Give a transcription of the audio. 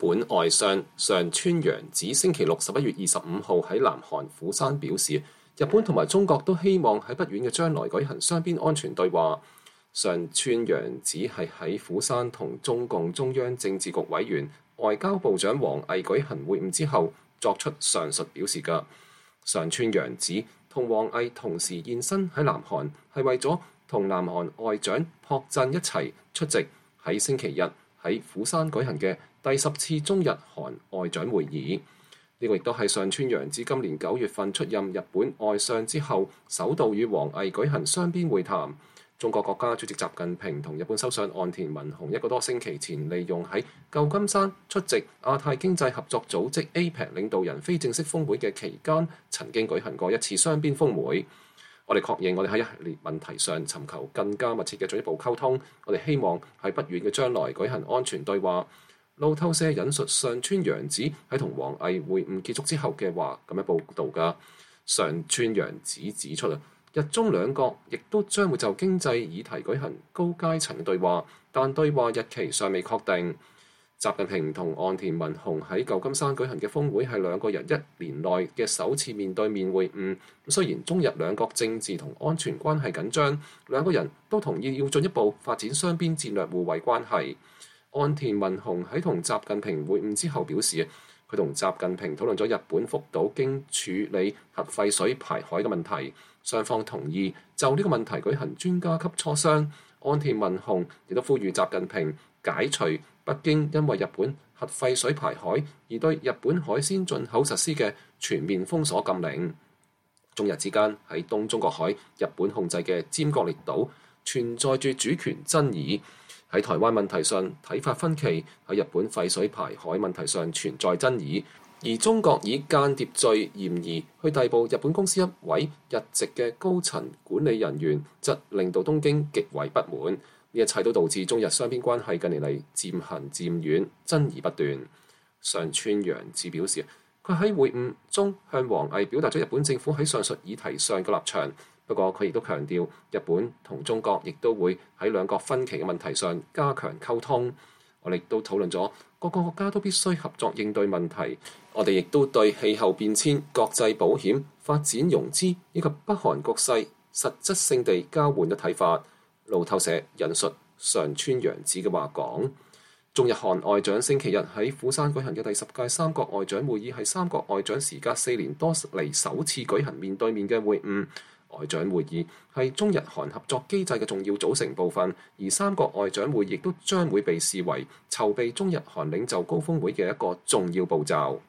本外相上川陽子星期六11月25號喺南韓釜山表示，日本同埋中國都希望喺不遠嘅將來舉行雙邊安全對話。上川陽子係喺釜山同中共中央政治局委員、外交部長王毅舉行會晤之後作出上述表示嘅。上川陽子同王毅同時現身喺南韓，係為咗同南韓外長朴振一齊出席喺星期日喺釜山舉行嘅第10次中日韓外長會議。呢個亦都係上川陽子今年9月份出任日本外相之後，首度與王毅舉行雙邊會談。中國國家主席習近平同日本首相岸田文雄1個多星期前利用喺舊金山出席亞太經濟合作組織 APEC 領導人非正式峰會嘅期間，曾經舉行過一次雙邊峰會。我哋確認我哋喺一系列問題上尋求更加密切嘅進一步溝通，我哋希望喺不遠嘅將來舉行安全對話。路透社引述上川陽子喺同王毅會晤結束之後嘅話咁樣報導㗎。上川陽子指出日中兩國亦都將會就經濟議題舉行高階層嘅對話，但對話日期尚未確定。習近平同岸田文雄喺舊金山舉行嘅峰會係兩個人一年內嘅首次面對面會晤。雖然中日兩國政治同安全關係緊張，兩個人都同意要進一步發展雙邊戰略互惠關係。岸田文雄喺同習近平會晤之後表示，佢同習近平討論咗日本福島經處理核廢水排海嘅問題，雙方同意就呢個問題舉行專家級磋商。岸田文雄亦都呼籲習近平解除北京因為日本核廢水排海而對日本海鮮進口實施嘅全面封鎖禁令。中日之間喺東中國海日本控制嘅尖閣列島存在住主權爭議，喺台灣問題上睇法分歧，喺日本廢水排海問題上存在爭議，而中國以間諜罪嫌疑去逮捕日本公司一位日籍嘅高層管理人員，則令到東京極為不滿。呢一切都導致中日雙邊關係近年嚟漸行漸遠，爭議不斷。上川陽子表示，佢喺會晤中向王毅表達咗日本政府喺上述議題上嘅立場。不過佢亦都強調，日本同中國亦都會喺兩國分歧嘅問題上加強溝通。我哋亦都討論咗各個國家都必須合作應對問題。我哋亦都對氣候變遷、國際保險、發展融資以及北韓局勢實質性地交換咗睇法。路透社引述上川陽子嘅話講，中日韓外長星期日喺釜山舉行嘅第10屆三國外長會議係三國外長時隔4年多嚟首次舉行面對面嘅會晤。外長會議係中日韓合作機制嘅重要組成部分，而三國外長會議亦都將會被視為籌備中日韓領袖高峰會嘅一個重要步驟。